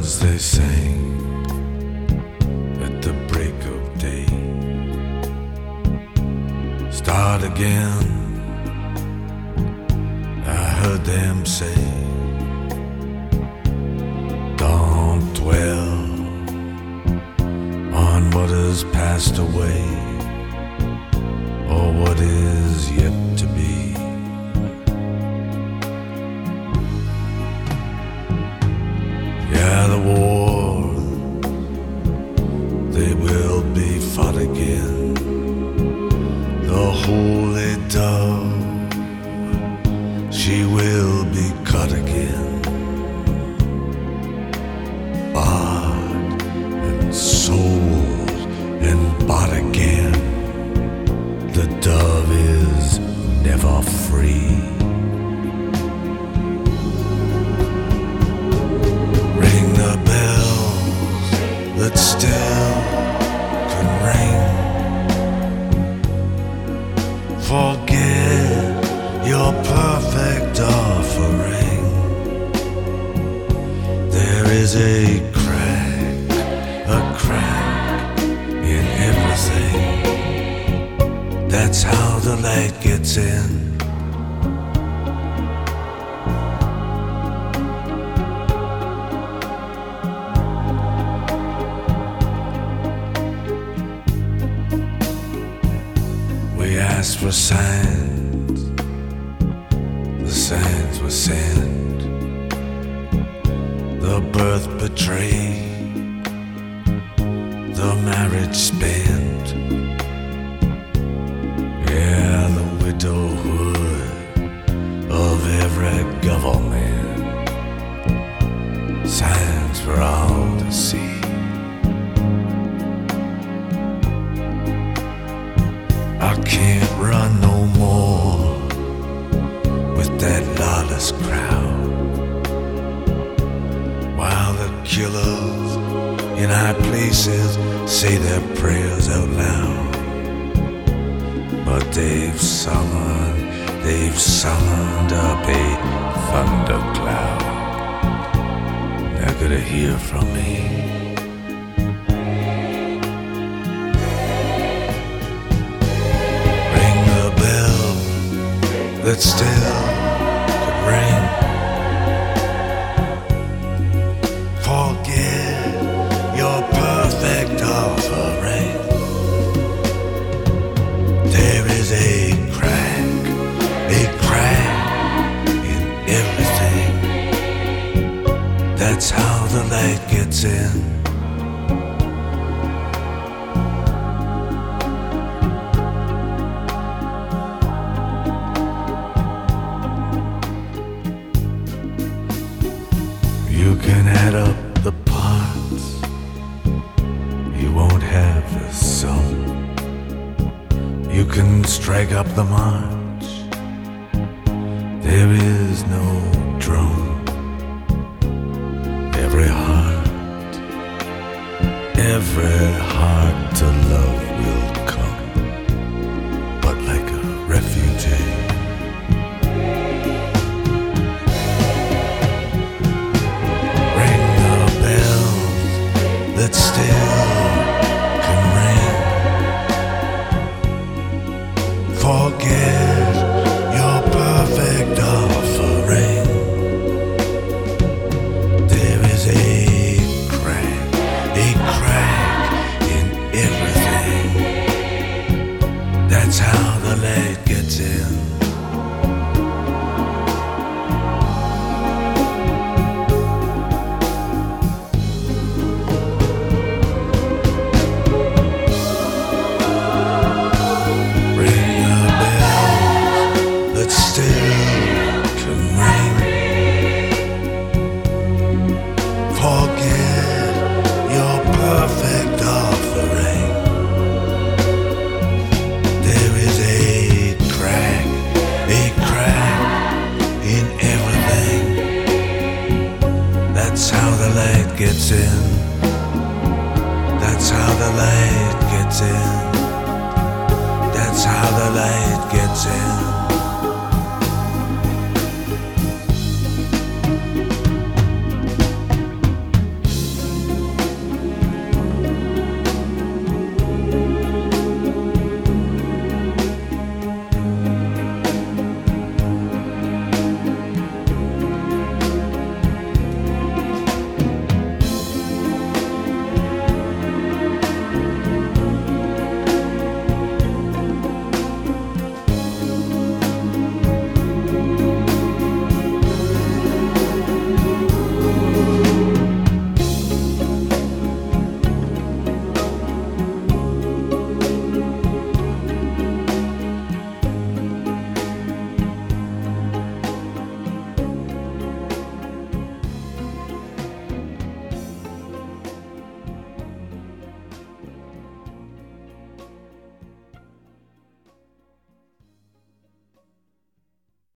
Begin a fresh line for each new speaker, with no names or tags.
birds they sang at the break of day. Start again, I heard them say. Don't dwell on what has passed away, or what is yet to be. Yeah, the war, they will be fought again. The holy dove, she will be cut again. Bought and sold and bought again. The dove is never free. Ring the bells that still can ring. Forget your perfect offering. There is a crack in everything. That's how the light gets in. We asked for signs, the signs were sent. The birth betrayed, the marriage spent. Yeah, the widowhood of every government. Signs for all to see. I can't run no more with that lawless crowd, while the killers in high places say their prayers out loud. But they've summoned up a thundercloud. They're gonna hear from me. Ring the bell that still could ring. Forget your perfect offering. There is a crack in everything. That's how the light gets in. You can add up the parts, you won't have the sum. You can strike up the march, there is no drum. Every heart to love will come, but like a refugee. Ring the bells that still can ring. Forget your perfect offering. There is a crack in everything. That's how the light gets in. Ring the bells that still can ring. Forget your perfect offering. There is a crack in everything. That's how the light gets in. That's how the light gets in. That's how the light gets in.